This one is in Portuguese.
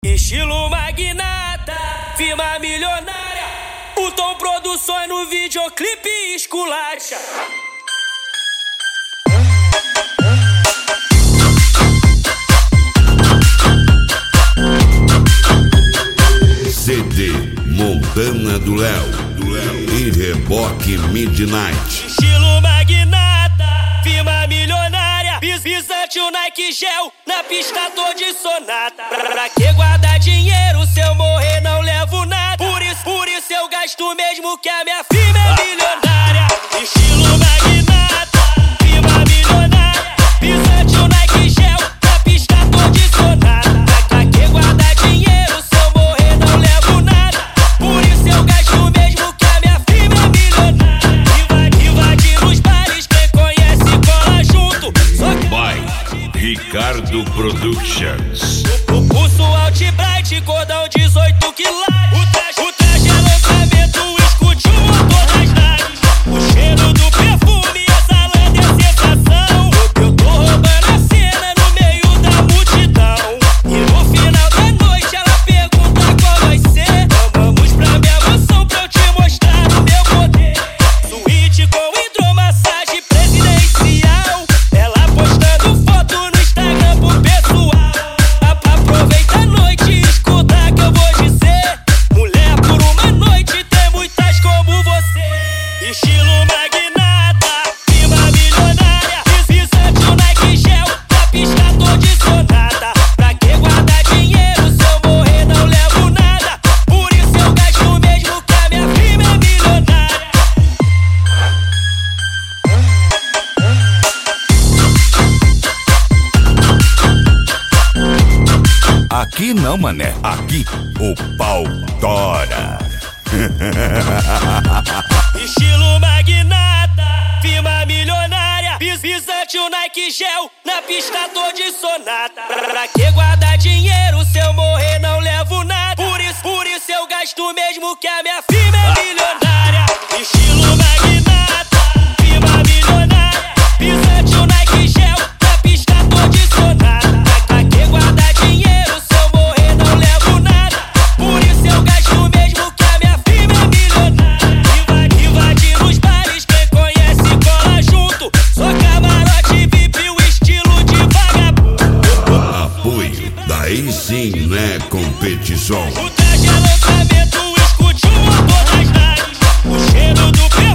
Estilo magnata, firma milionária. O Tom Produções no videoclipe esculacha. CD Montana do Léo e Reboque Midnight. Estilo magnata, firma milionária. Pisante o Nike Gel, na pista tô de sonata. Pra que guardar dinheiro se eu morrer não levo nada? Por isso eu gasto mesmo que a minha firma é milionária. Estilo magnata, firma milionária. Pisante o Nike Gel, na pista tô de sonata. Pra que guardar dinheiro se eu morrer não levo nada? Por isso eu gasto mesmo que a minha firma é milionária. Invadir os bares, quem conhece cola junto. By Ricardo Productions. Pulso Alt-Bright, cordão 18 quilates. O traje é lançamento, escute o motor das naves. O cheiro do perfume exalando é sensação. Eu tô roubando a cena no meio da multidão. E no final da noite ela pergunta qual vai ser. Vamos pra minha mansão pra eu te mostrar o meu poder. Suíte com hidromassagem presidencial. Ela postando foto no Instagram pro pessoal. Aproveita a noite e escuta que eu vou dizer. Mulher por uma noite tem muitas como você. Estilo magnata, firma milionária. Pisante o Nike Gel, na pista tô de sonata. Pra que guardar dinheiro se eu morrer não levo nada? Por isso eu gasto mesmo que a minha firma é milionária. Aqui não, mané. Aqui o pau tora. Estilo magnata, firma milionária. Pisante o Nike Gel, na pista tô de sonata. Pra que guardar dinheiro se eu morrer não levo nada? Por isso eu gasto mesmo que a minha firma é milionária. Estilo magnata, firma milionária. Pisante o Nike Gel, na pista tô de sonata. Pra que guardar dinheiro se eu morrer não levo nada? Por isso eu gasto mesmo que a minha firma é milionária. Invadir os bares, quem conhece cola junto. Sou camarote VIP, o estilo de vagabundo. Apoio, daí sim, né, competição. O traje é lançamento, escute o motor das naves. O cheiro do